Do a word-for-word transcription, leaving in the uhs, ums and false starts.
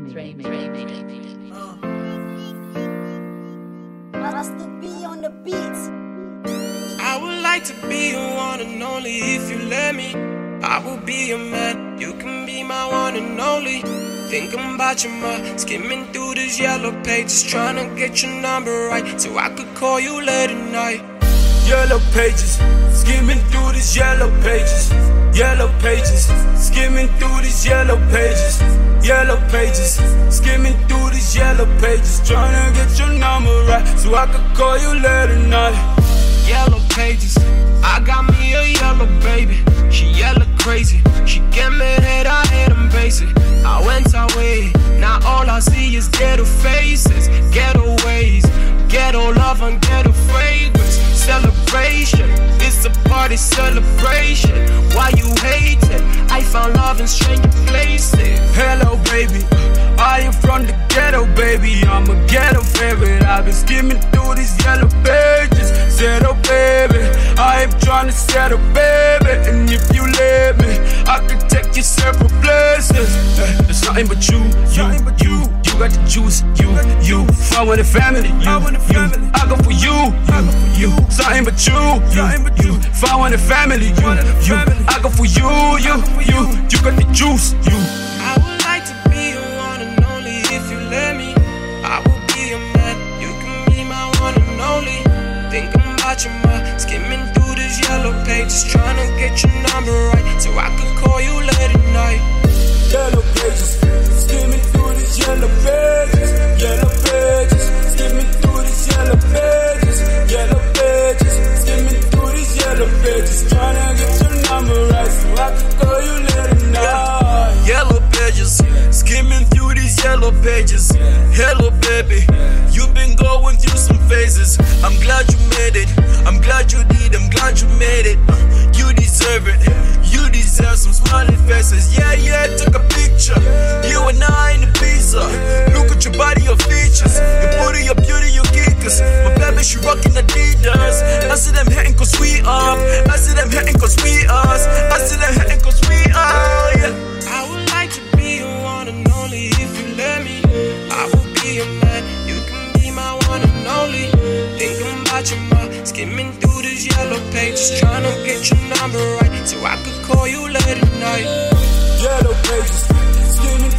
Rasta B on the beats. I would like to be your one and only if you let me. I will be your man, you can be my one and only. Thinking about your mind, skimming through these yellow pages, trying to get your number right so I could call you late at night. Yellow pages, skimming through these yellow pages. Yellow pages, skimming through these yellow pages. Yellow pages, skimming through these yellow pages, trying to get your number right so I could call you late at night. Yellow pages, I got me a yellow baby. She yellow crazy, she get me head, I hate them basic. I went away, now all I see is ghetto faces, ghetto ways, ghetto love and ghetto fragrance. Celebration, it's a party celebration. Why you hate it? I found love in stranger places. Hello baby, I am from the ghetto baby. I'm a ghetto favorite. I've been skimming through these yellow pages. Said oh baby, I am trying to settle baby. And if you let me, I could take you several places. Hey, it's nothing but you, you, you. You got the juice, you, you. Fun with the family, you, you. I go for you, you, you. Something but you, you, you. Fun with the family, you, you. I go for you, you, you. You got the juice, you. I would like to be your one and only if you let me. I will be your man, you can be my one and only. Thinking about your mind, skimming through these yellow pages, trying to get your number right so I could call you late at night. Yellow pages, skimming through these yellow pages. Yellow pages, skimming through these yellow pages. Yellow pages, skimming through these yellow pages, trying to get your number right so I could call you late at night. Yellow pages, skimming through these yellow pages. Hello baby, you've been going through some phases. I'm glad you made it, I'm glad you did, I'm glad you made it. uh, You deserve it, you deserve some smiling faces. Yeah, yeah, took a picture, you and I in the pizza. Look at your body, your features, your booty, your beauty, your geekers. My baby, she rockin' Adidas. I see them hating cause we up, I see them hating cause we us, I see them hating cause we are, yeah. I would like to be your one and only if you let me. I will be your man, you can be my one and only. Thinking about your mind, skimming through these yellow pages, trying to get your number right so I could call you late at night. Yellow pages, skimming